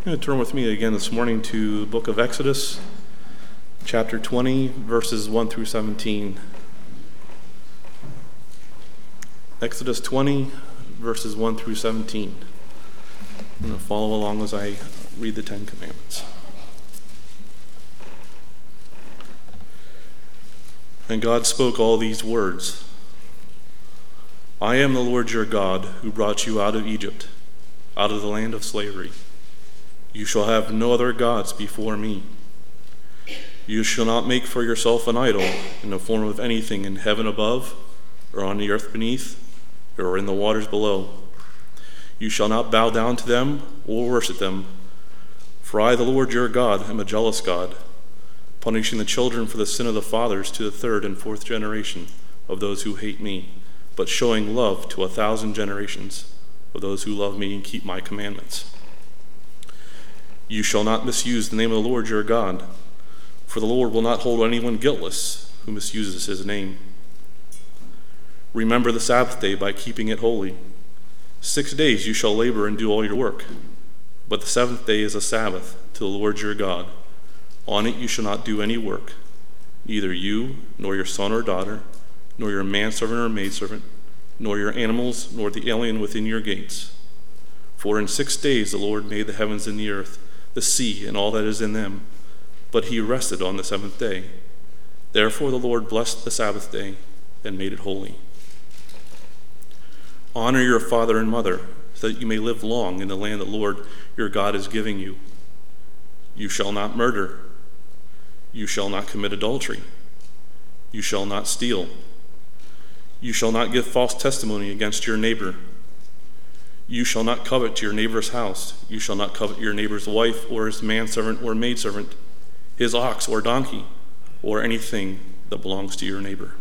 You're going to turn with me again this morning to the book of Exodus, chapter 20, verses 1 through 17. Exodus 20, verses 1 through 17. I'm going to follow along as I read the Ten Commandments. And God spoke all these words. I am the Lord your God, who brought you out of Egypt, out of the land of slavery. You shall have no other gods before me. You shall not make for yourself an idol in the form of anything in heaven above, or on the earth beneath, or in the waters below. You shall not bow down to them or worship them. For I, the Lord your God, am a jealous God, punishing the children for the sin of the fathers to the third and fourth generation of those who hate me, but showing love to 1,000 generations of those who love me and keep my commandments. You shall not misuse the name of the Lord your God, for the Lord will not hold anyone guiltless who misuses his name. Remember the Sabbath day by keeping it holy. 6 days you shall labor and do all your work, but the seventh day is a Sabbath to the Lord your God. On it you shall not do any work, neither you, nor your son or daughter, nor your manservant or maidservant, nor your animals, nor the alien within your gates. For in 6 days the Lord made the heavens and the earth, the sea, and all that is in them, but he rested on the seventh day. Therefore the Lord blessed the Sabbath day and made it holy. Honor your father and mother, so that you may live long in the land the Lord your God is giving you. You shall not murder. You shall not commit adultery. You shall not steal. You shall not give false testimony against your neighbor. You shall not covet your neighbor's house. You shall not covet your neighbor's wife or his manservant or maidservant, his ox or donkey, or anything that belongs to your neighbor.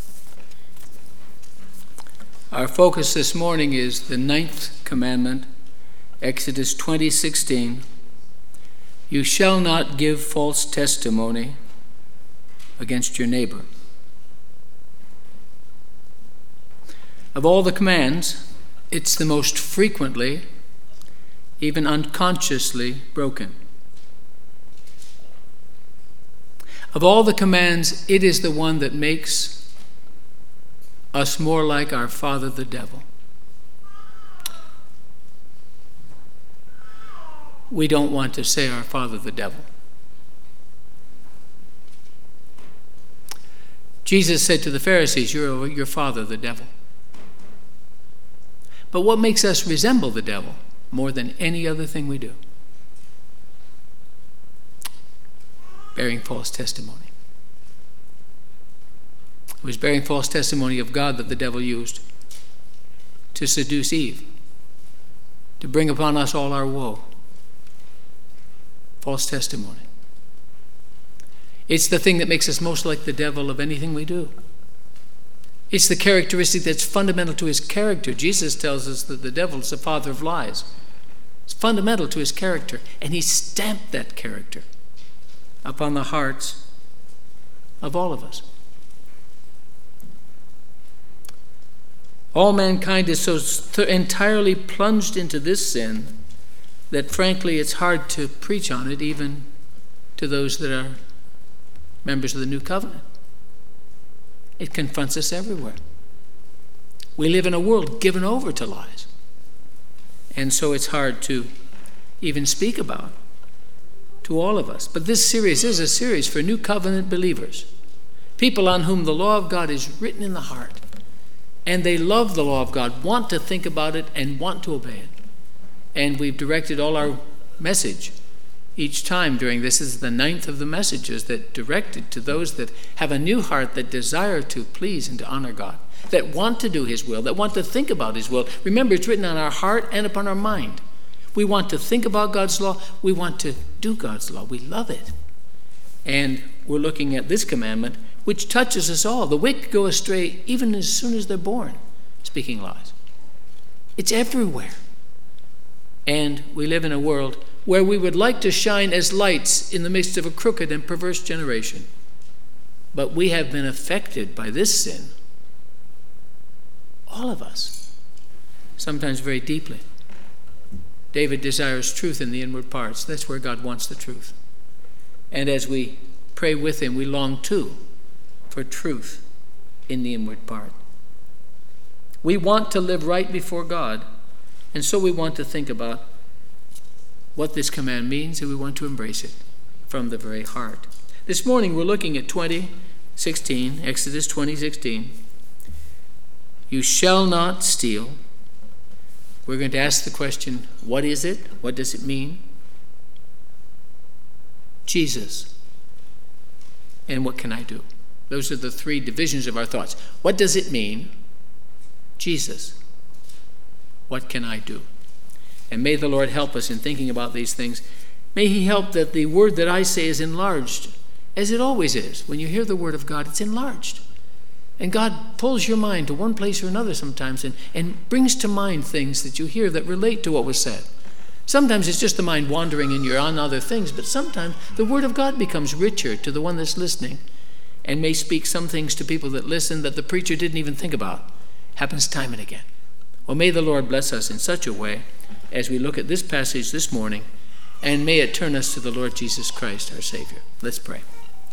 Our focus this morning is the 9th commandment, Exodus 20:16. You shall not give false testimony against your neighbor. Of all the commands, it's the most frequently, even unconsciously, broken. Of all the commands, it is the one that makes us more like our father, the devil. We don't want to say our father, the devil. Jesus said to the Pharisees, you're your father, the devil. But what makes us resemble the devil more than any other thing we do? Bearing false testimony. It was bearing false testimony of God that the devil used to seduce Eve, to bring upon us all our woe. False testimony. It's the thing that makes us most like the devil of anything we do. It's the characteristic that's fundamental to his character. Jesus tells us that the devil is the father of lies. It's fundamental to his character, and he stamped that character upon the hearts of all of us. All mankind is so entirely plunged into this sin that, frankly, it's hard to preach on it even to those that are members of the New Covenant. It confronts us everywhere. We live in a world given over to lies. And so it's hard to even speak about to all of us. But this series is a series for New Covenant believers, people on whom the law of God is written in the heart. And they love the law of God, want to think about it, and want to obey it. And we've directed all our message each time during this is the 9th of the messages that directed to those that have a new heart, that desire to please and to honor God, that want to do his will, that want to think about his will. Remember, it's written on our heart and upon our mind. We want to think about God's law. We want to do God's law. We love it. And we're looking at this commandment, which touches us all. The wicked go astray even as soon as they're born, speaking lies. It's everywhere. And we live in a world where we would like to shine as lights in the midst of a crooked and perverse generation. But we have been affected by this sin, all of us, sometimes very deeply. David desires truth in the inward parts. That's where God wants the truth. And as we pray with him, we long too for truth in the inward part. We want to live right before God, and so we want to think about what this command means, and we want to embrace it from the very heart. This morning we're looking at Exodus 20:16. You shall not steal. We're going to ask the question, what is it? What does it mean? Jesus. And what can I do? Those are the three divisions of our thoughts. What does it mean? Jesus. What can I do? And may the Lord help us in thinking about these things. May he help that the word that I say is enlarged, as it always is. When you hear the word of God, it's enlarged. And God pulls your mind to one place or another sometimes and brings to mind things that you hear that relate to what was said. Sometimes it's just the mind wandering and you're on other things, but sometimes the word of God becomes richer to the one that's listening and may speak some things to people that listen that the preacher didn't even think about. Happens time and again. Well, may the Lord bless us in such a way as we look at this passage this morning, and may it turn us to the Lord Jesus Christ, our Savior. Let's pray.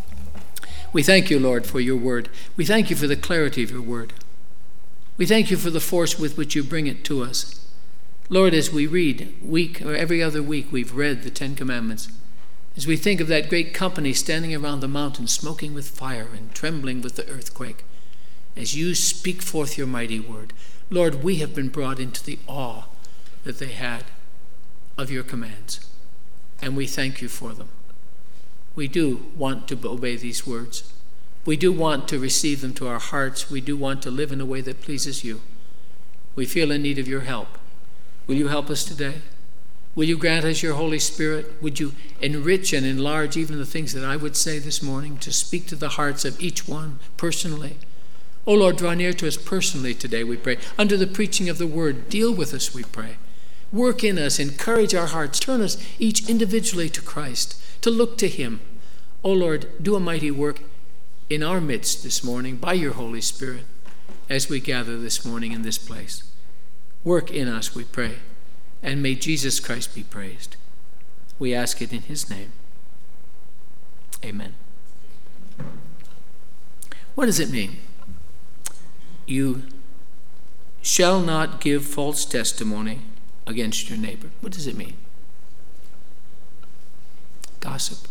We thank you, Lord, for your word. We thank you for the clarity of your word. We thank you for the force with which you bring it to us. Lord, as we read week or every other week, we've read the Ten Commandments. As we think of that great company standing around the mountain, smoking with fire and trembling with the earthquake, as you speak forth your mighty word, Lord, we have been brought into the awe that they had of your commands, and we thank you for them. We do want to obey these words. We do want to receive them to our hearts. We do want to live in a way that pleases you. We feel in need of your help. Will you help us today? Will you grant us your Holy Spirit? Would you enrich and enlarge even the things that I would say this morning to speak to the hearts of each one personally? Oh Lord, draw near to us personally today, we pray. Under the preaching of the word, deal with us, we pray. Work in us, encourage our hearts, turn us each individually to Christ, to look to him. Oh Lord, do a mighty work in our midst this morning by your Holy Spirit as we gather this morning in this place. Work in us, we pray, and may Jesus Christ be praised. We ask it in his name. Amen. What does it mean? You shall not give false testimony against your neighbor. What does it mean? Gossip.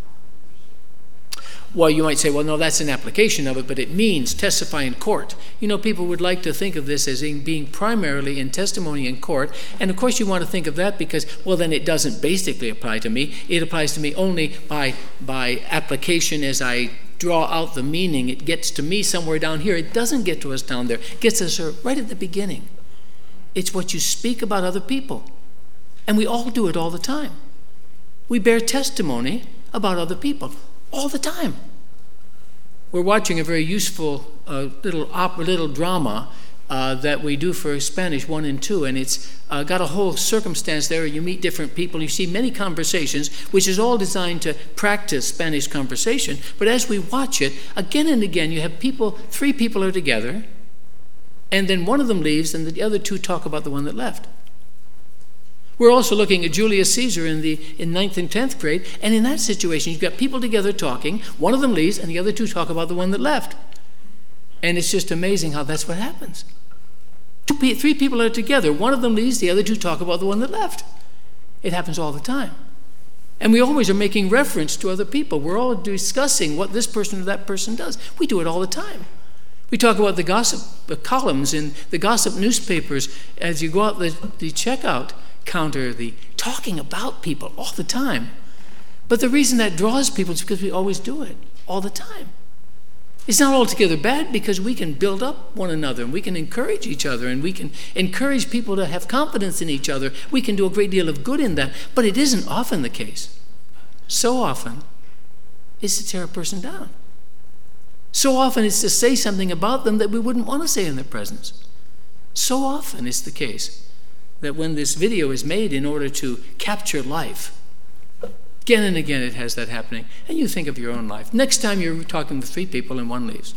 Well, you might say, well, no, that's an application of it, but it means testify in court. You know, people would like to think of this as being primarily in testimony in court. And of course you want to think of that because, well, then it doesn't basically apply to me. It applies to me only by application as I draw out the meaning. It gets to me somewhere down here. It doesn't get to us down there. It gets us right at the beginning. It's what you speak about other people. And we all do it all the time. We bear testimony about other people all the time. We're watching a very useful little drama that we do for Spanish 1 and 2, and it's got a whole circumstance there. You meet different people, you see many conversations, which is all designed to practice Spanish conversation. But as we watch it, again and again, you have three people are together, and then one of them leaves, and the other two talk about the one that left. We're also looking at Julius Caesar in 9th and 10th grade, and in that situation, you've got people together talking, one of them leaves, and the other two talk about the one that left. And it's just amazing how that's what happens. Three people are together, one of them leaves, the other two talk about the one that left. It happens all the time. And we always are making reference to other people. We're all discussing what this person or that person does. We do it all the time. We talk about the gossip columns in the gossip newspapers as you go out the checkout counter, the talking about people all the time. But the reason that draws people is because we always do it all the time. It's not altogether bad because we can build up one another and we can encourage each other and we can encourage people to have confidence in each other. We can do a great deal of good in that, but it isn't often the case. So often it's to tear a person down. So often it's to say something about them that we wouldn't want to say in their presence. So often it's the case that when this video is made in order to capture life, again and again it has that happening. And you think of your own life. Next time you're talking with three people and one leaves.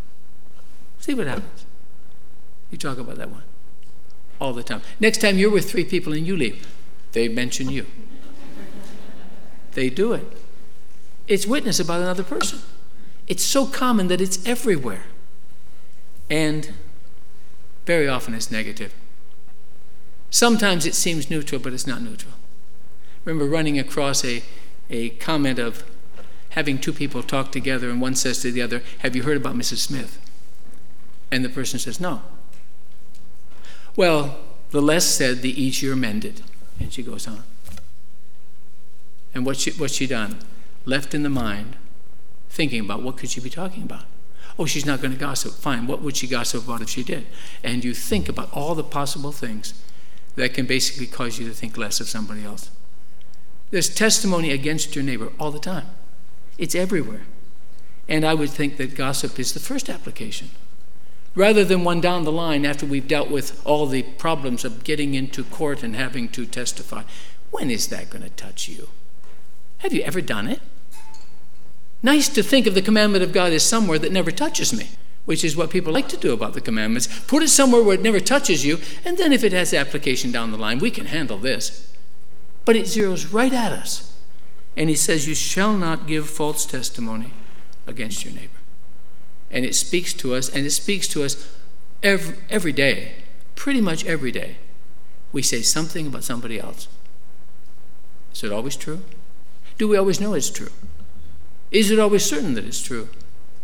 See what happens. You talk about that one all the time. Next time you're with three people and you leave. they mention you. They do it. It's witness about another person. It's so common that it's everywhere. And very often it's negative. Sometimes it seems neutral, but it's not neutral. I remember running across a comment of having two people talk together, and one says to the other, "Have you heard about Mrs. Smith?" And the person says, "No." "Well, the less said, the easier mended." And she goes on. And what's she done? Left in the mind, thinking about what could she be talking about. Oh, she's not going to gossip. Fine, what would she gossip about if she did? And you think about all the possible things that can basically cause you to think less of somebody else. There's testimony against your neighbor all the time. It's everywhere. And I would think that gossip is the first application. Rather than one down the line after we've dealt with all the problems of getting into court and having to testify. When is that going to touch you? Have you ever done it? Nice to think of the commandment of God as somewhere that never touches me, which is what people like to do about the commandments. Put it somewhere where it never touches you, and then if it has application down the line, we can handle this. But it zeroes right at us. And he says, you shall not give false testimony against your neighbor. And it speaks to us, and it speaks to us every day, pretty much every day. We say something about somebody else. Is it always true? Do we always know it's true? Is it always certain that it's true?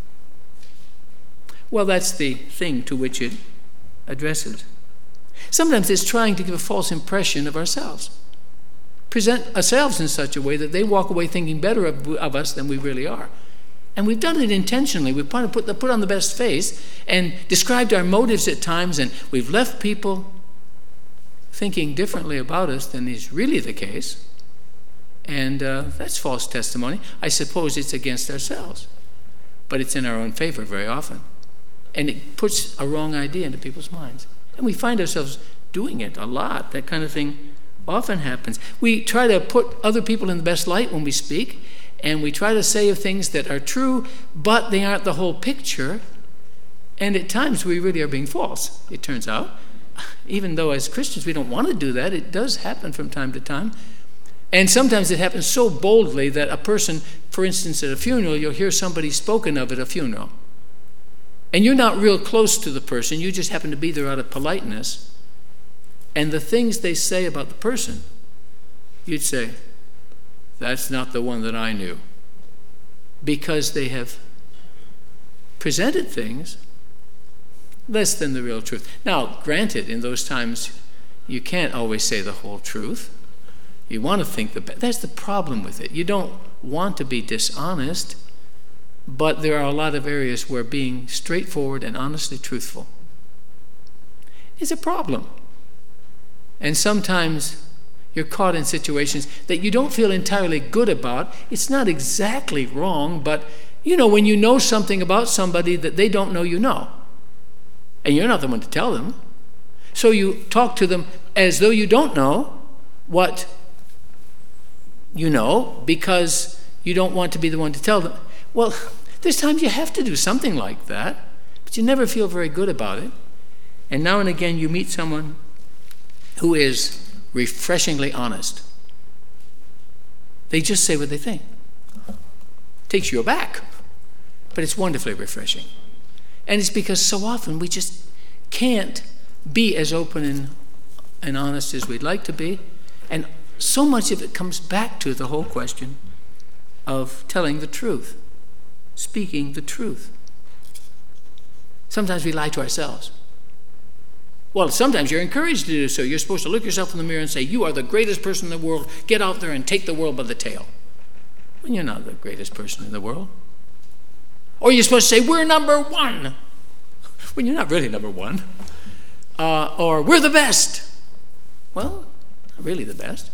Well, that's the thing to which it addresses. Sometimes it's trying to give a false impression of ourselves. Present ourselves in such a way that they walk away thinking better of us than we really are. And we've done it intentionally. We've put on the best face and described our motives at times, and we've left people thinking differently about us than is really the case. And that's false testimony. I suppose it's against ourselves, but it's in our own favor very often. And it puts a wrong idea into people's minds. And we find ourselves doing it a lot. That kind of thing often happens. We try to put other people in the best light when we speak, and we try to say things that are true, but they aren't the whole picture. And at times we really are being false, it turns out. Even though as Christians we don't want to do that, it does happen from time to time. And sometimes it happens so boldly that a person, for instance, at a funeral, you'll hear somebody spoken of at a funeral. And you're not real close to the person, you just happen to be there out of politeness. And the things they say about the person, you'd say, that's not the one that I knew. Because they have presented things less than the real truth. Now, granted, in those times, you can't always say the whole truth. You want to think the best. That's the problem with it. You don't want to be dishonest, but there are a lot of areas where being straightforward and honestly truthful is a problem. And sometimes you're caught in situations that you don't feel entirely good about. It's not exactly wrong, but when you know something about somebody that they don't know you know, and you're not the one to tell them, so you talk to them as though you don't know what you know because you don't want to be the one to tell them. Well, there's times you have to do something like that, but you never feel very good about it. And now and again you meet someone who is refreshingly honest. They just say what they think. Takes you aback, but it's wonderfully refreshing. And it's because so often we just can't be as open and honest as we'd like to be. And so much of it comes back to the whole question of telling the truth, speaking the truth. Sometimes we lie to ourselves. Well, sometimes you're encouraged to do so. You're supposed to look yourself in the mirror and say, you are the greatest person in the world. Get out there and take the world by the tail. When you're not the greatest person in the world. Or you're supposed to say, we're number one. When you're not really number one. Or we're the best. Well, not really the best.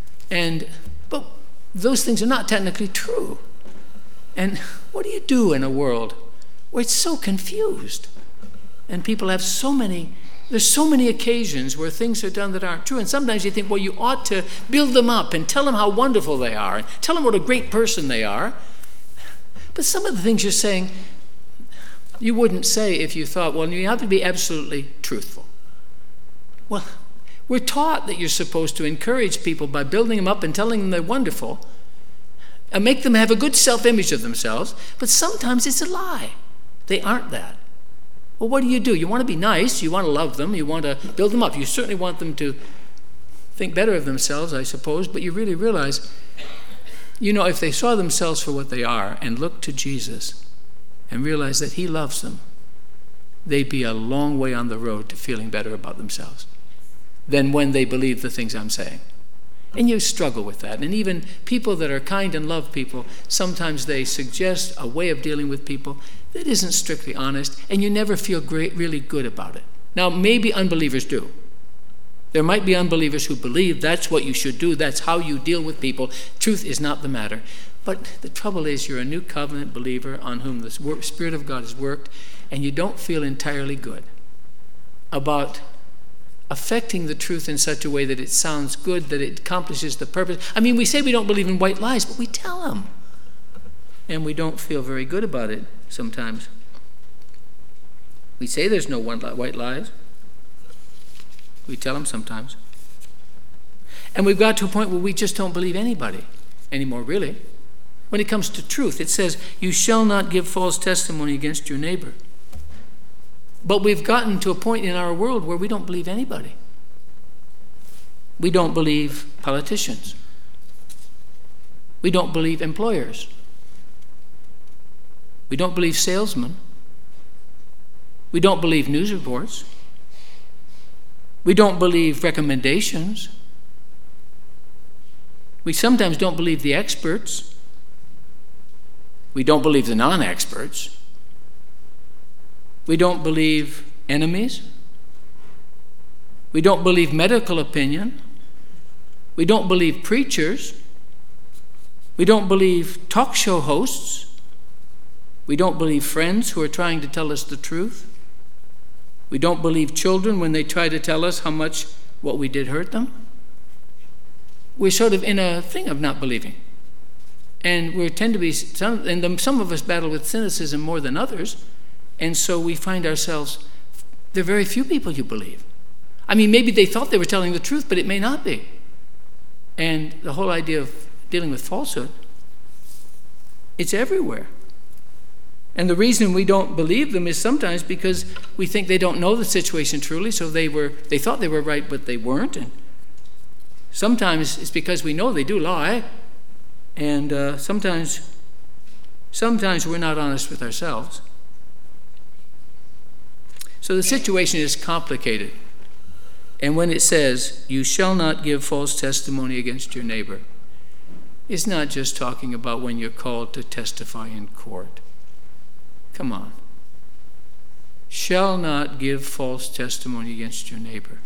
But those things are not technically true. And what do you do in a world where it's so confused? And people have there's so many occasions where things are done that aren't true. And sometimes you think, well, you ought to build them up and tell them how wonderful they are and tell them what a great person they are. But some of the things you're saying, you wouldn't say if you thought, well, you have to be absolutely truthful. Well, We're taught that you're supposed to encourage people by building them up and telling them they're wonderful and make them have a good self-image of themselves, but sometimes it's a lie. They aren't that. Well, what do? You want to be nice, you want to love them, you want to build them up. You certainly want them to think better of themselves, I suppose, but you really realize, if they saw themselves for what they are and looked to Jesus and realized that he loves them, they'd be a long way on the road to feeling better about themselves than when they believe the things I'm saying. And you struggle with that. And even people that are kind and love people, sometimes they suggest a way of dealing with people that isn't strictly honest, and you never feel really good about it. Now, maybe unbelievers do. There might be unbelievers who believe that's what you should do, that's how you deal with people. Truth is not the matter. But the trouble is, you're a new covenant believer on whom the Spirit of God has worked, and you don't feel entirely good about affecting the truth in such a way that it sounds good, that it accomplishes the purpose. I mean, we say we don't believe in white lies, but we tell them. And we don't feel very good about it sometimes. We say there's no white lies. We tell them sometimes. And we've got to a point where we just don't believe anybody anymore, really. When it comes to truth, it says, you shall not give false testimony against your neighbor. But we've gotten to a point in our world where we don't believe anybody. We don't believe politicians. We don't believe employers. We don't believe salesmen. We don't believe news reports. We don't believe recommendations. We sometimes don't believe the experts. We don't believe the non-experts. We don't believe enemies. We don't believe medical opinion. We don't believe preachers. We don't believe talk show hosts. We don't believe friends who are trying to tell us the truth. We don't believe children when they try to tell us how much what we did hurt them. We're sort of in a thing of not believing. And we tend to be, some of us battle with cynicism more than others, and so we find ourselves, there are very few people you believe. I mean, maybe they thought they were telling the truth, but it may not be. And the whole idea of dealing with falsehood, it's everywhere. And the reason we don't believe them is sometimes because we think they don't know the situation truly, so they thought they were right, but they weren't. And sometimes it's because we know they do lie, and sometimes we're not honest with ourselves. So the situation is complicated. And when it says, you shall not give false testimony against your neighbor, it's not just talking about when you're called to testify in court. Come on. Shall not give false testimony against your neighbor.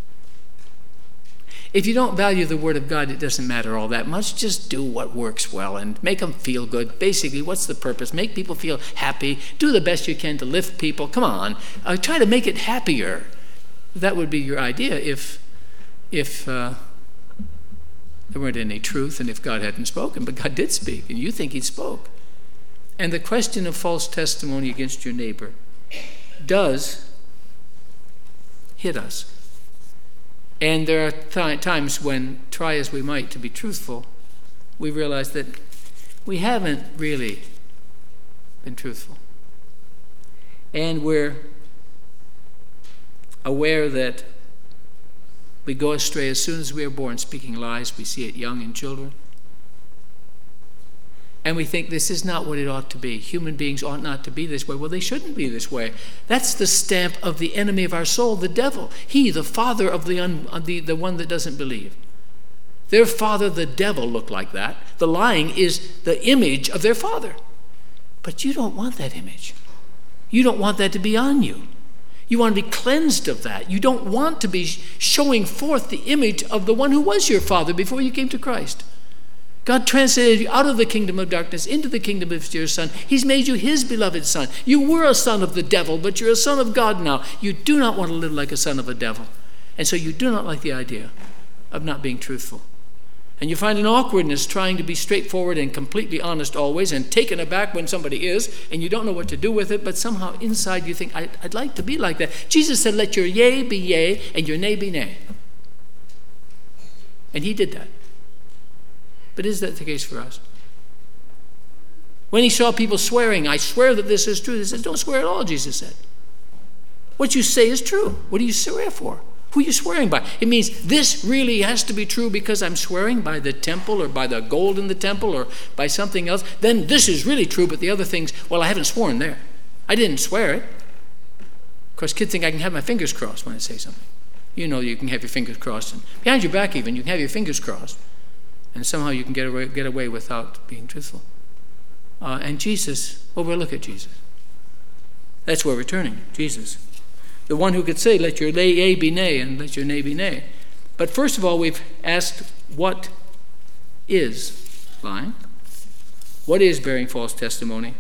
If you don't value the Word of God, it doesn't matter all that much. Just do what works well and make them feel good. Basically, what's the purpose? Make people feel happy. Do the best you can to lift people. Come on. Try to make it happier. That would be your idea if there weren't any truth and if God hadn't spoken. But God did speak, and you think he spoke. And the question of false testimony against your neighbor does hit us. And there are times when, try as we might to be truthful, we realize that we haven't really been truthful. And we're aware that we go astray as soon as we are born, speaking lies. We see it young in children. And we think this is not what it ought to be. Human beings ought not to be this way. Well, they shouldn't be this way. That's the stamp of the enemy of our soul, the devil. He, the father of the one that doesn't believe. Their father, the devil, looked like that. The lying is the image of their father. But you don't want that image. You don't want that to be on you. You want to be cleansed of that. You don't want to be showing forth the image of the one who was your father before you came to Christ. God translated you out of the kingdom of darkness into the kingdom of your Son. He's made you his beloved son. You were a son of the devil, but you're a son of God now. You do not want to live like a son of a devil. And so you do not like the idea of not being truthful. And you find an awkwardness trying to be straightforward and completely honest always, and taken aback when somebody is, and you don't know what to do with it, but somehow inside you think, I'd like to be like that. Jesus said, let your yea be yea and your nay be nay. And he did that. But is that the case for us? When he saw people swearing, I swear that this is true, he said, don't swear at all, Jesus said. What you say is true. What do you swear for? Who are you swearing by? It means this really has to be true because I'm swearing by the temple or by the gold in the temple or by something else. Then this is really true, but the other things, well, I haven't sworn there. I didn't swear it. Of course, kids think I can have my fingers crossed when I say something. You know you can have your fingers crossed. And behind your back even, you can have your fingers crossed. And somehow you can get away without being truthful. And Jesus, well, we'll look at Jesus. That's where we're turning, Jesus. The one who could say, let your yea be nay and let your nay be nay. But first of all, we've asked, what is lying? What is bearing false testimony?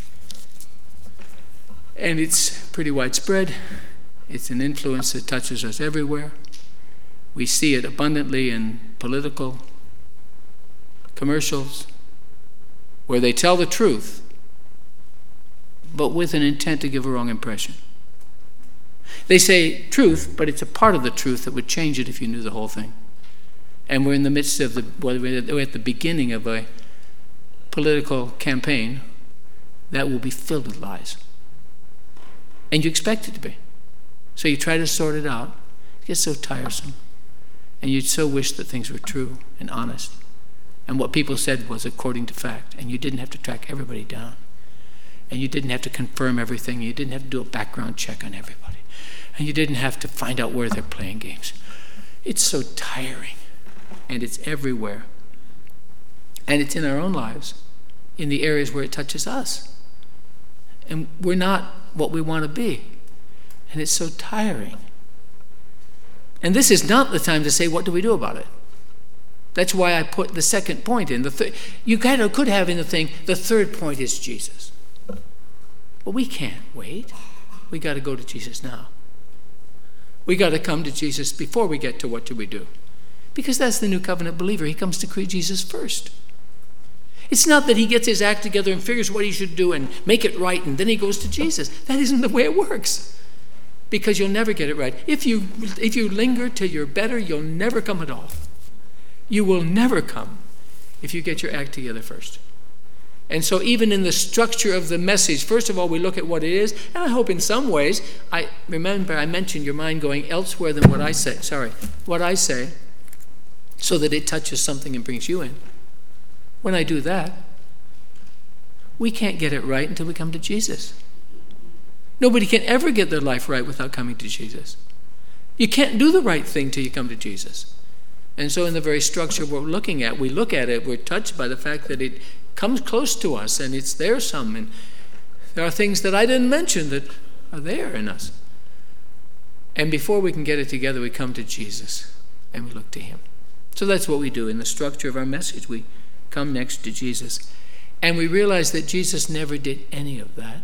And it's pretty widespread. It's an influence that touches us everywhere. We see it abundantly in political commercials where they tell the truth, but with an intent to give a wrong impression. They say truth, but it's a part of the truth that would change it if you knew the whole thing. And we're in the midst of we're at the beginning of a political campaign that will be filled with lies. And you expect it to be. So you try to sort it out. It gets so tiresome. And you so wish that things were true and honest. And what people said was according to fact. And you didn't have to track everybody down. And you didn't have to confirm everything. You didn't have to do a background check on everybody. And you didn't have to find out where they're playing games. It's so tiring. And it's everywhere. And it's in our own lives, in the areas where it touches us. And we're not what we want to be. And it's so tiring. And this is not the time to say, what do we do about it? That's why I put the second point in. You kind of could have in the thing, the third point is Jesus. But we can't wait. We got to go to Jesus now. We got to come to Jesus before we get to what do we do. Because that's the new covenant believer. He comes to Jesus first. It's not that he gets his act together and figures what he should do and make it right and then he goes to Jesus. That isn't the way it works. Because you'll never get it right. If you linger till you're better, you'll never come at all. You will never come if you get your act together first. And so even in the structure of the message, first of all, we look at what it is. And I hope in some ways, I mentioned your mind going elsewhere than what I say, so that it touches something and brings you in. When I do that, we can't get it right until we come to Jesus. Nobody can ever get their life right without coming to Jesus. You can't do the right thing till you come to Jesus. And so in the very structure we're looking at, we look at it, we're touched by the fact that it comes close to us and it's there some. And there are things that I didn't mention that are there in us. And before we can get it together, we come to Jesus and we look to him. So that's what we do in the structure of our message. We come next to Jesus. And we realize that Jesus never did any of that.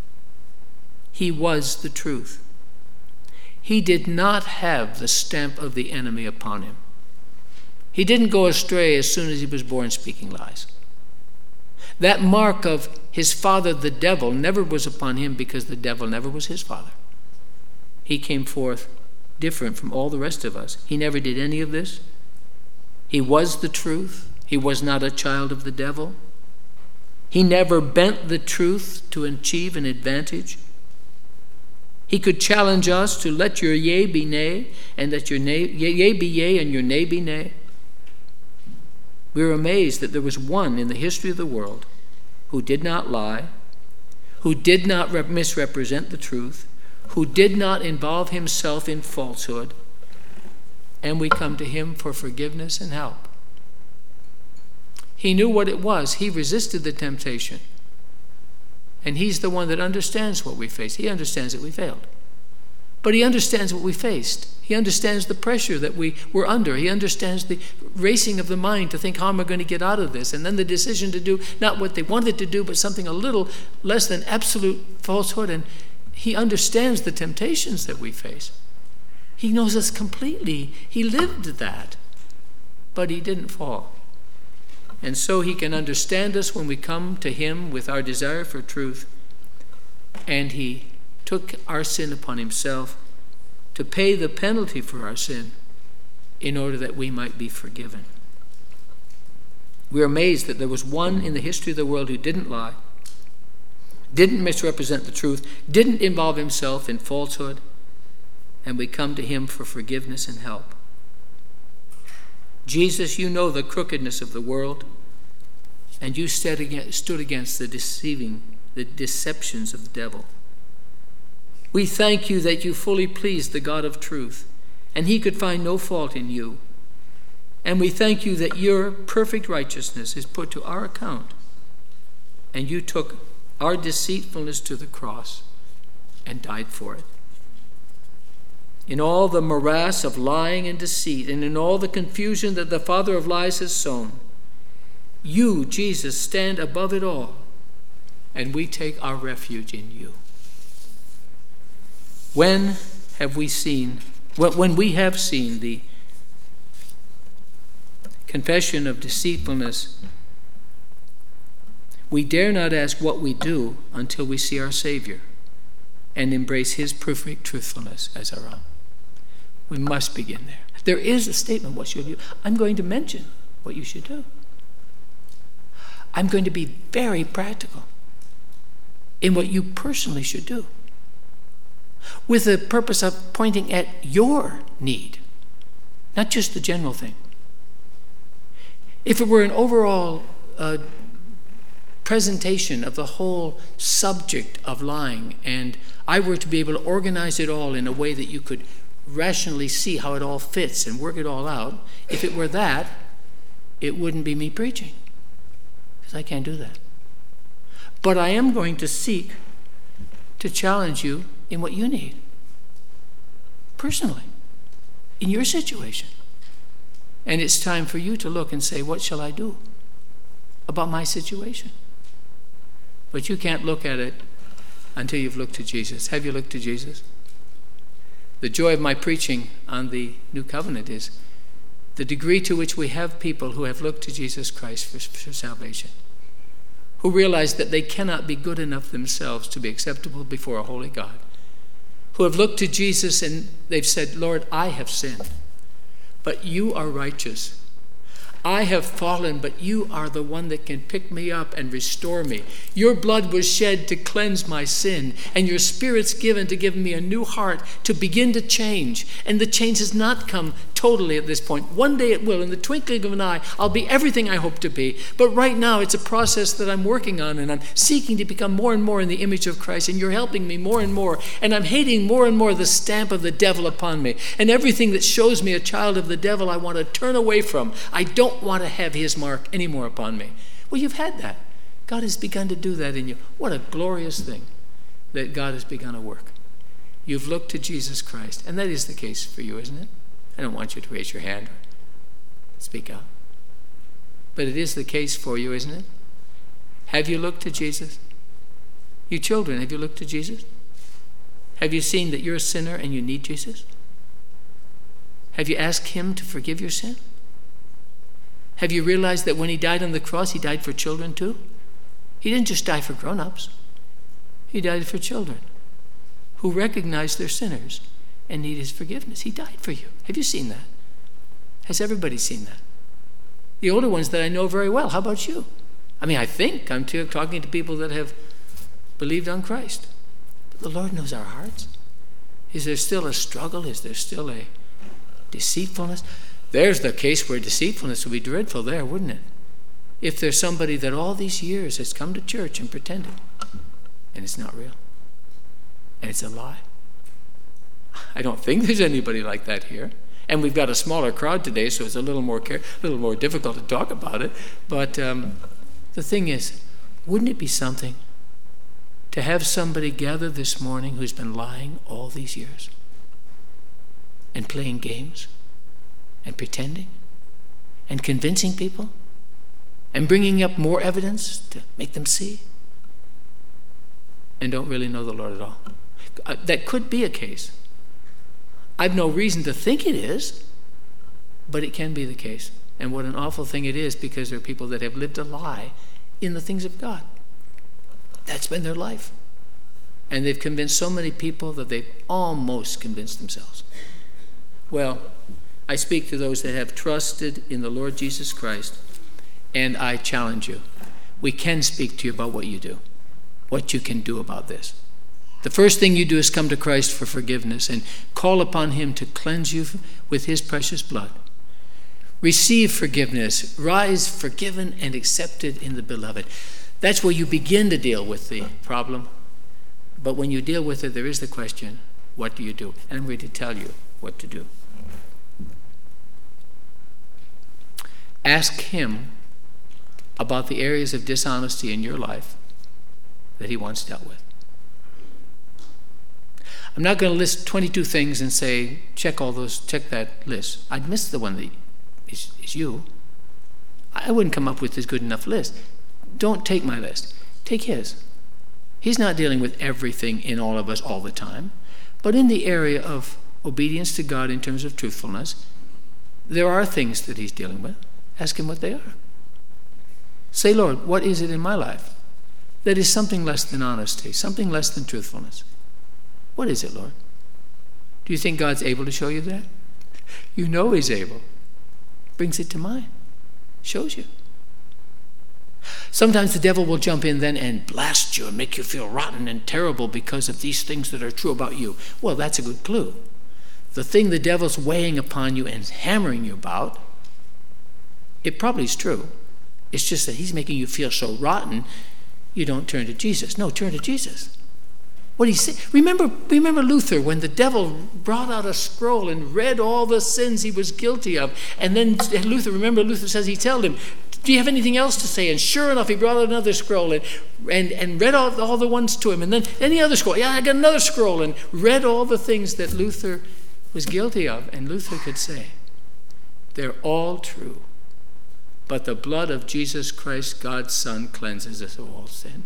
He was the truth. He did not have the stamp of the enemy upon him. He didn't go astray as soon as he was born speaking lies. That mark of his father, the devil, never was upon him because the devil never was his father. He came forth different from all the rest of us. He never did any of this. He was the truth. He was not a child of the devil. He never bent the truth to achieve an advantage. He could challenge us to let your yea be nay, and let your yea be yea and your nay be nay. We were amazed that there was one in the history of the world who did not lie, who did not misrepresent the truth, who did not involve himself in falsehood, and we come to him for forgiveness and help. He knew what it was. He resisted the temptation. And he's the one that understands what we face. He understands that we failed. But he understands what we faced. He understands the pressure that we were under. He understands the racing of the mind to think, how am I going to get out of this? And then the decision to do not what they wanted to do, but something a little less than absolute falsehood. And he understands the temptations that we face. He knows us completely. He lived that. But he didn't fall. And so he can understand us when we come to him with our desire for truth. And he took our sin upon himself to pay the penalty for our sin in order that we might be forgiven. We are amazed that there was one in the history of the world who didn't lie, didn't misrepresent the truth, didn't involve himself in falsehood, and we come to him for forgiveness and help. Jesus, you know the crookedness of the world, and you stood against the deceptions of the devil. We thank you that you fully pleased the God of truth, and he could find no fault in you. And we thank you that your perfect righteousness is put to our account, and you took our deceitfulness to the cross and died for it. In all the morass of lying and deceit, and in all the confusion that the father of lies has sown, you, Jesus, stand above it all, and we take our refuge in you. When we have seen the confession of deceitfulness, we dare not ask what we do until we see our Savior and embrace his perfect truthfulness as our own. We must begin there. There is a statement, what should you do? I'm going to mention what you should do. I'm going to be very practical in what you personally should do, with the purpose of pointing at your need, not just the general thing. If it were an overall presentation of the whole subject of lying, and I were to be able to organize it all in a way that you could rationally see how it all fits and work it all out, if it were that, it wouldn't be me preaching, because I can't do that. But I am going to seek to challenge you in what you need, personally, in your situation. And it's time for you to look and say, what shall I do about my situation? But you can't look at it until you've looked to Jesus. Have you looked to Jesus? The joy of my preaching on the New Covenant is the degree to which we have people who have looked to Jesus Christ for salvation, who realize that they cannot be good enough themselves to be acceptable before a holy God, who have looked to Jesus and they've said, Lord, I have sinned, but you are righteous. I have fallen, but you are the one that can pick me up and restore me. Your blood was shed to cleanse my sin, and your Spirit's given to give me a new heart to begin to change. And the change has not come totally at this point. One day it will. In the twinkling of an eye, I'll be everything I hope to be. But right now, it's a process that I'm working on, and I'm seeking to become more and more in the image of Christ, and you're helping me more and more. And I'm hating more and more the stamp of the devil upon me. And everything that shows me a child of the devil, I want to turn away from. I don't want to have his mark anymore upon me. Well, you've had that. God has begun to do that in you. What a glorious thing that God has begun to work. You've looked to Jesus Christ, and that is the case for you, isn't it? I don't want you to raise your hand or speak out. But it is the case for you, isn't it? Have you looked to Jesus? You children, have you looked to Jesus? Have you seen that you're a sinner and you need Jesus? Have you asked him to forgive your sin? Have you realized that when he died on the cross, he died for children too? He didn't just die for grown-ups. He died for children who recognize they're sinners and need his forgiveness. He died for you. Have you seen that? Has everybody seen that? The older ones that I know very well. How about you? I mean, I think I'm talking to people that have believed on Christ. But the Lord knows our hearts. Is there still a struggle? Is there still a deceitfulness? There's the case where deceitfulness would be dreadful there, wouldn't it? If there's somebody that all these years has come to church and pretended, and it's not real, and it's a lie. I don't think there's anybody like that here. And we've got a smaller crowd today, so it's a little more difficult to talk about it. But the thing is, wouldn't it be something to have somebody gather this morning who's been lying all these years and playing games and pretending and convincing people and bringing up more evidence to make them see and don't really know the Lord at all? That could be a case. I've no reason to think it is, but it can be the case. And what an awful thing it is, because there are people that have lived a lie in the things of God. That's been their life. And they've convinced so many people that they've almost convinced themselves. Well, I speak to those that have trusted in the Lord Jesus Christ, and I challenge you. We can speak to you about what you do, what you can do about this. The first thing you do is come to Christ for forgiveness and call upon him to cleanse you with his precious blood. Receive forgiveness. Rise forgiven and accepted in the beloved. That's where you begin to deal with the problem. But when you deal with it, there is the question, what do you do? And I'm going to tell you what to do. Ask him about the areas of dishonesty in your life that he once dealt with. I'm not going to list 22 things and say, check that list. I'd miss the one that is you. I wouldn't come up with this good enough list. Don't take my list. Take his. He's not dealing with everything in all of us all the time. But in the area of obedience to God in terms of truthfulness, there are things that he's dealing with. Ask him what they are. Say, Lord, what is it in my life that is something less than honesty, something less than truthfulness? What is it, Lord? Do you think God's able to show you that? You know he's able. Brings it to mind. Shows you. Sometimes the devil will jump in then and blast you and make you feel rotten and terrible because of these things that are true about you. Well, that's a good clue. The thing the devil's weighing upon you and hammering you about, it probably is true. It's just that he's making you feel so rotten, you don't turn to Jesus. No, turn to Jesus. What he said. Remember Luther, when the devil brought out a scroll and read all the sins he was guilty of. And then Luther says he told him, do you have anything else to say? And sure enough, he brought out another scroll and read all the ones to him. And then any other scroll. Yeah, I got another scroll. And read all the things that Luther was guilty of. And Luther could say, they're all true. But the blood of Jesus Christ, God's Son, cleanses us of all sin.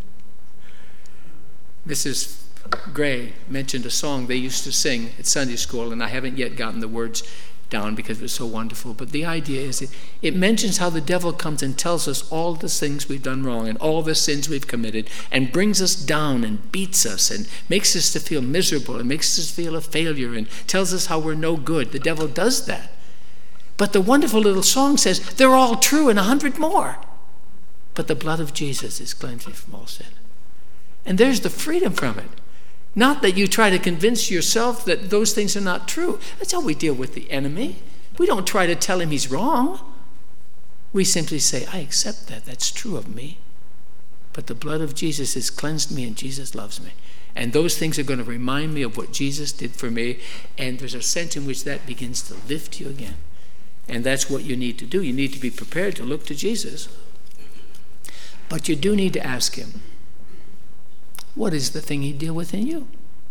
Mrs. Gray mentioned a song they used to sing at Sunday school, and I haven't yet gotten the words down because it was so wonderful. But the idea is it mentions how the devil comes and tells us all the things we've done wrong and all the sins we've committed and brings us down and beats us and makes us to feel miserable and makes us feel a failure and tells us how we're no good. The devil does that. But the wonderful little song says, they're all true and 100 more. But the blood of Jesus is cleansing from all sin. And there's the freedom from it. Not that you try to convince yourself that those things are not true. That's how we deal with the enemy. We don't try to tell him he's wrong. We simply say, I accept that. That's true of me. But the blood of Jesus has cleansed me and Jesus loves me. And those things are going to remind me of what Jesus did for me. And there's a sense in which that begins to lift you again. And that's what you need to do. You need to be prepared to look to Jesus. But you do need to ask him, what is the thing he'd deal with in you?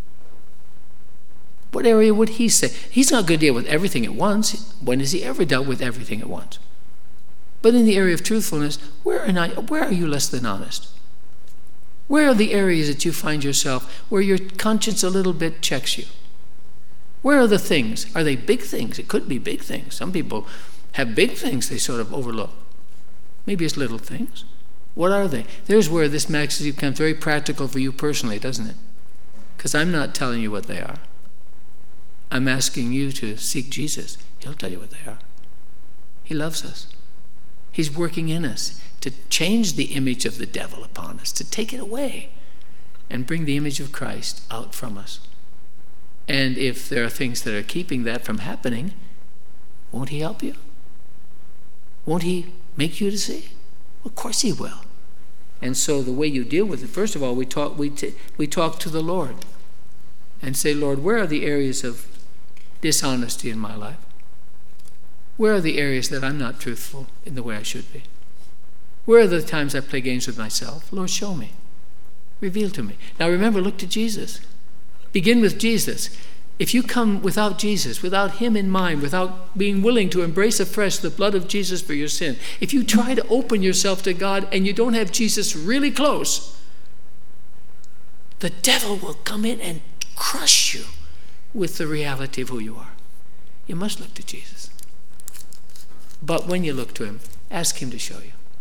What area would he say? He's not going to deal with everything at once. When has he ever dealt with everything at once? But in the area of truthfulness, where are you less than honest? Where are the areas that you find yourself where your conscience a little bit checks you? Where are the things? Are they big things? It could be big things. Some people have big things they sort of overlook. Maybe it's little things. What are they? There's where this message becomes very practical for you personally, doesn't it? Because I'm not telling you what they are. I'm asking you to seek Jesus. He'll tell you what they are. He loves us. He's working in us to change the image of the devil upon us, to take it away and bring the image of Christ out from us. And if there are things that are keeping that from happening, won't he help you? Won't he make you to see? Of course he will. And so the way you deal with it, first of all, we talk to the Lord and say, Lord, where are the areas of dishonesty in my life? Where are the areas that I'm not truthful in the way I should be? Where are the times I play games with myself? Lord, show me. Reveal to me. Now remember, look to Jesus. Begin with Jesus. If you come without Jesus, without him in mind, without being willing to embrace afresh the blood of Jesus for your sin, if you try to open yourself to God and you don't have Jesus really close, the devil will come in and crush you with the reality of who you are. You must look to Jesus. But when you look to him, ask him to show you.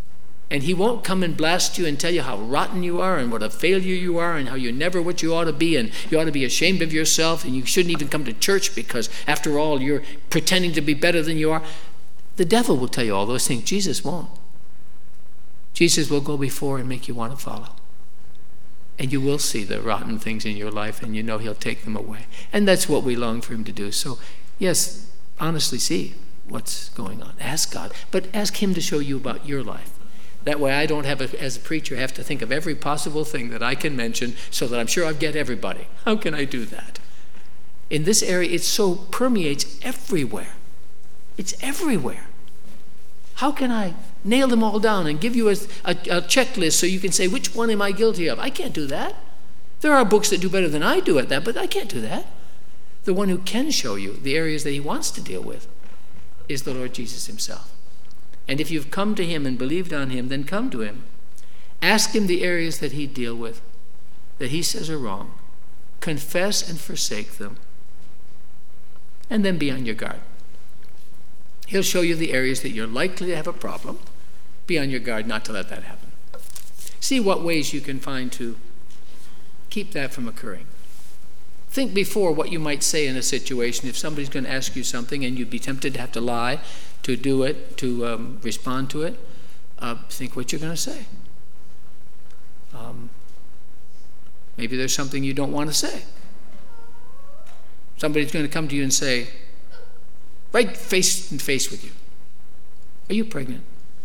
And he won't come and blast you and tell you how rotten you are and what a failure you are and how you're never what you ought to be and you ought to be ashamed of yourself and you shouldn't even come to church because, after all, you're pretending to be better than you are. The devil will tell you all those things. Jesus won't. Jesus will go before and make you want to follow. And you will see the rotten things in your life, and you know he'll take them away. And that's what we long for him to do. So, yes, honestly see what's going on. Ask God. But ask him to show you about your life. That way I don't have, as a preacher, have to think of every possible thing that I can mention so that I'm sure I've get everybody. How can I do that? In this area, it so permeates everywhere. It's everywhere. How can I nail them all down and give you a checklist so you can say, which one am I guilty of? I can't do that. There are books that do better than I do at that, but I can't do that. The one who can show you the areas that he wants to deal with is the Lord Jesus himself. And if you've come to him and believed on him, then come to him. Ask him the areas that he'd deal with, that he says are wrong. Confess and forsake them. And then be on your guard. He'll show you the areas that you're likely to have a problem. Be on your guard not to let that happen. See what ways you can find to keep that from occurring. Think before what you might say in a situation. If somebody's going to ask you something and you'd be tempted to have to lie, to do it, to respond to it, think what you're going to say. Maybe there's something you don't want to say. Somebody's going to come to you and say, right face to face with you, are you pregnant?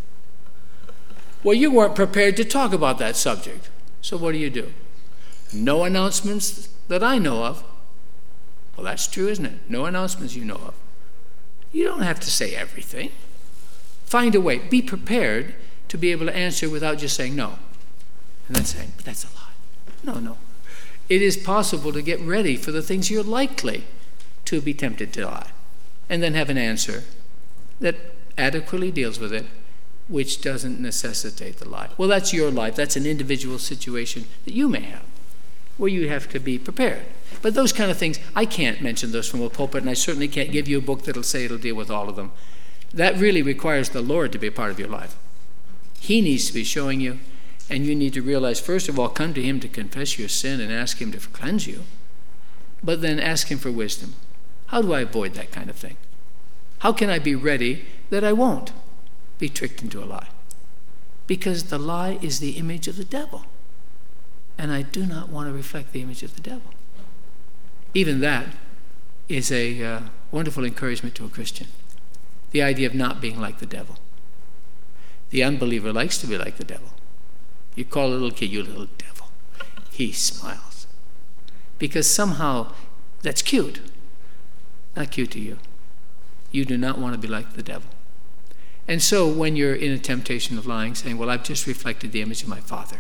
Well, you weren't prepared to talk about that subject. So what do? No announcements that I know of. Well, that's true, isn't it? No announcements you know of. You don't have to say everything. Find a way. Be prepared to be able to answer without just saying no. And then saying, but that's a lie. No. It is possible to get ready for the things you're likely to be tempted to lie. And then have an answer that adequately deals with it, which doesn't necessitate the lie. Well, that's your life. That's an individual situation that you may have, where you have to be prepared. But those kind of things, I can't mention those from a pulpit, and I certainly can't give you a book that'll say it'll deal with all of them. That really requires the Lord to be a part of your life. He needs to be showing you, and you need to realize, first of all, come to him to confess your sin and ask him to cleanse you, but then ask him for wisdom. How do I avoid that kind of thing? How can I be ready that I won't be tricked into a lie? Because the lie is the image of the devil. And I do not want to reflect the image of the devil. Even that is a wonderful encouragement to a Christian. The idea of not being like the devil. The unbeliever likes to be like the devil. You call a little kid, you little devil. He smiles. Because somehow that's cute. Not cute to you. You do not want to be like the devil. And so when you're in a temptation of lying, saying, well, I've just reflected the image of my Father.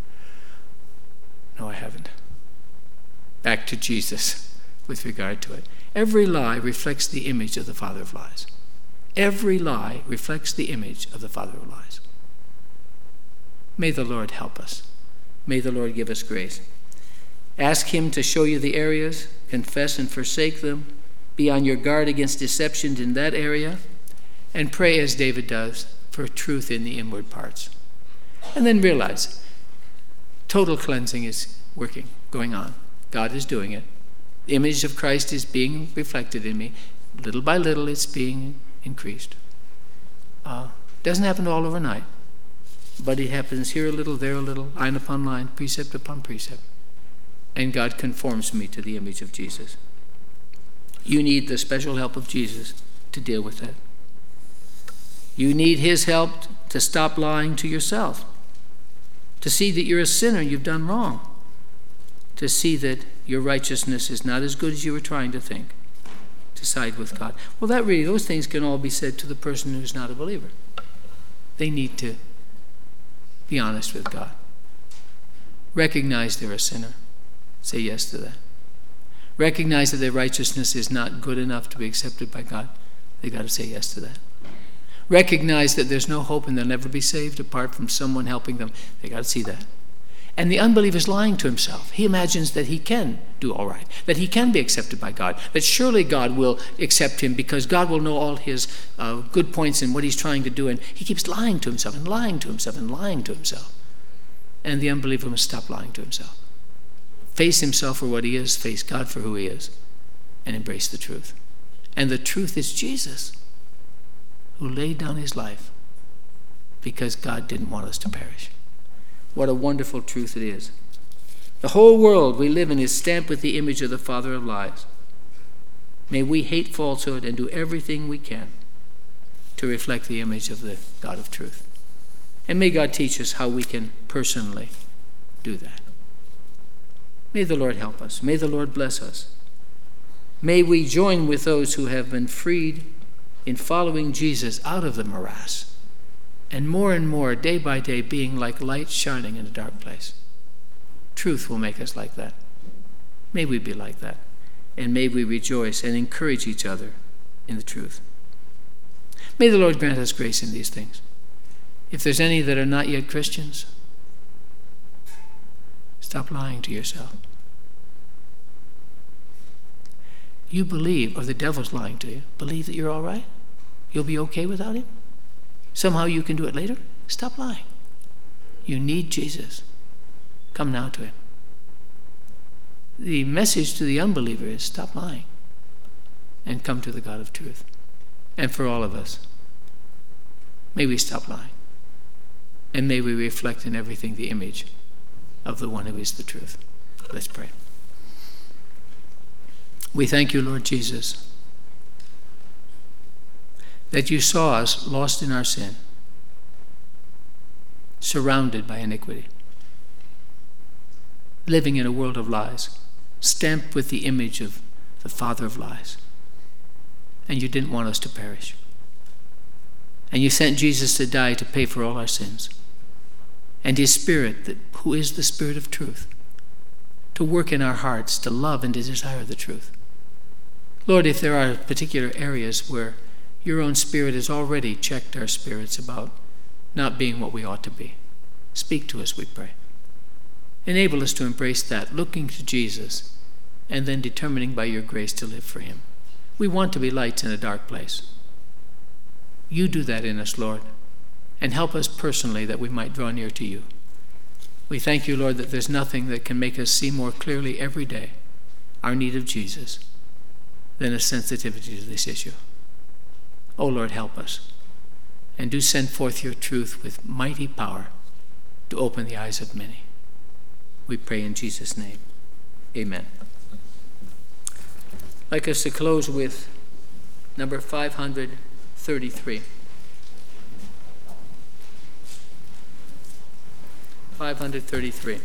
No, I haven't. Back to Jesus with regard to it. Every lie reflects the image of the father of lies. Every lie reflects the image of the father of lies. May the Lord help us. May the Lord give us grace. Ask him to show you the areas, confess and forsake them, be on your guard against deceptions in that area, and pray as David does for truth in the inward parts. And then realize total cleansing is going on. God is doing it. The image of Christ is being reflected in me. Little by little, it's being increased. Doesn't happen all overnight, but it happens here a little, there a little, line upon line, precept upon precept. And God conforms me to the image of Jesus. You need the special help of Jesus to deal with that. You need his help to stop lying to yourself, to see that you're a sinner, you've done wrong, to see that your righteousness is not as good as you were trying to think, to side with God. Well, those things can all be said to the person who's not a believer. They need to be honest with God. Recognize they're a sinner. Say yes to that. Recognize that their righteousness is not good enough to be accepted by God. They've got to say yes to that. Recognize that there's no hope and they'll never be saved apart from someone helping them. They got to see that. And the unbeliever is lying to himself. He imagines that he can do all right, that he can be accepted by God, that surely God will accept him because God will know all his good points and what he's trying to do. And he keeps lying to himself and lying to himself and lying to himself. And the unbeliever must stop lying to himself. Face himself for what he is, face God for who he is, and embrace the truth. And the truth is Jesus, who laid down his life because God didn't want us to perish. What a wonderful truth it is. The whole world we live in is stamped with the image of the father of lies. May we hate falsehood and do everything we can to reflect the image of the God of truth. And may God teach us how we can personally do that. May the Lord help us. May the Lord bless us. May we join with those who have been freed in following Jesus out of the morass, and more, day by day, being like light shining in a dark place. Truth will make us like that. May we be like that. And may we rejoice and encourage each other in the truth. May the Lord grant us grace in these things. If there's any that are not yet Christians, stop lying to yourself. You believe, or the devil's lying to you, believe that you're all right? You'll be okay without him? Somehow you can do it later? Stop lying. You need Jesus. Come now to him. The message to the unbeliever is stop lying and come to the God of truth. And for all of us, may we stop lying. And may we reflect in everything the image of the one who is the truth. Let's pray. We thank you, Lord Jesus, that you saw us lost in our sin, surrounded by iniquity, living in a world of lies, stamped with the image of the father of lies. And you didn't want us to perish. And you sent Jesus to die to pay for all our sins. And his Spirit, who is the Spirit of truth, to work in our hearts, to love and to desire the truth. Lord, if there are particular areas where your own Spirit has already checked our spirits about not being what we ought to be, speak to us, we pray. Enable us to embrace that, looking to Jesus, and then determining by your grace to live for him. We want to be lights in a dark place. You do that in us, Lord, and help us personally that we might draw near to you. We thank you, Lord, that there's nothing that can make us see more clearly every day our need of Jesus than a sensitivity to this issue. Oh, Lord, help us. And do send forth your truth with mighty power to open the eyes of many. We pray in Jesus' name. Amen. I'd like us to close with number 533. 533.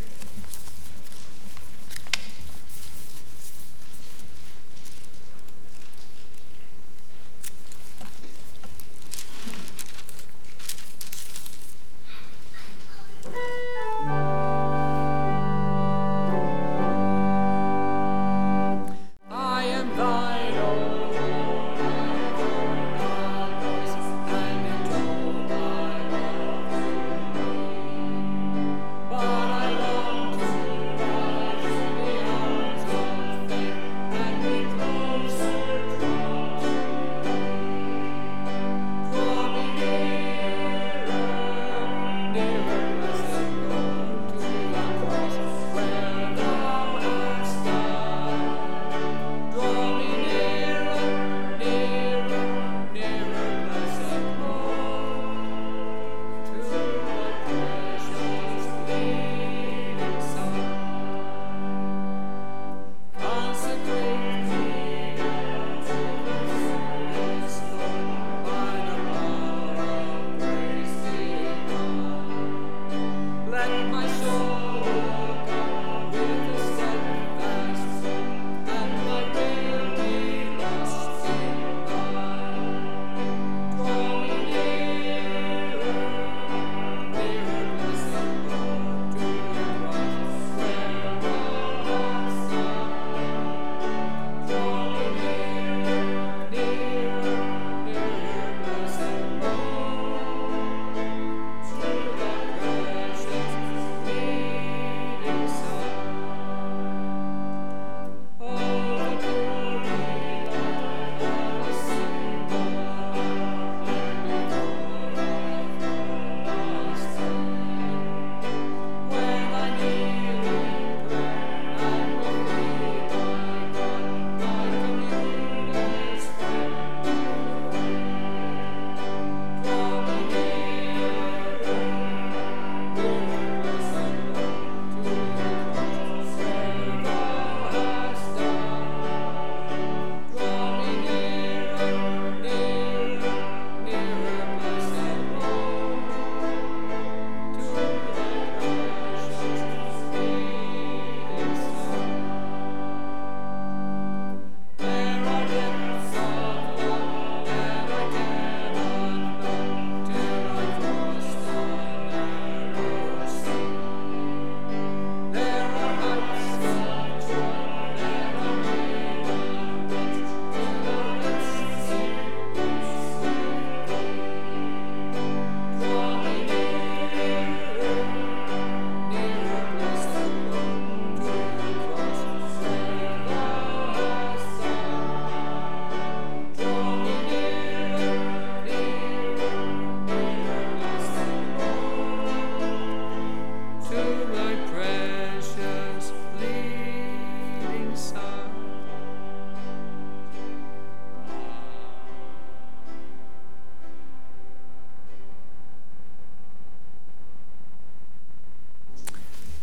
But I love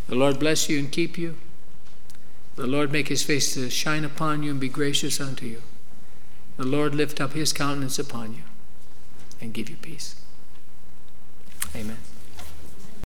The Lord bless you and keep you. The Lord make his face to shine upon you and be gracious unto you. The Lord lift up his countenance upon you and give you peace. Amen.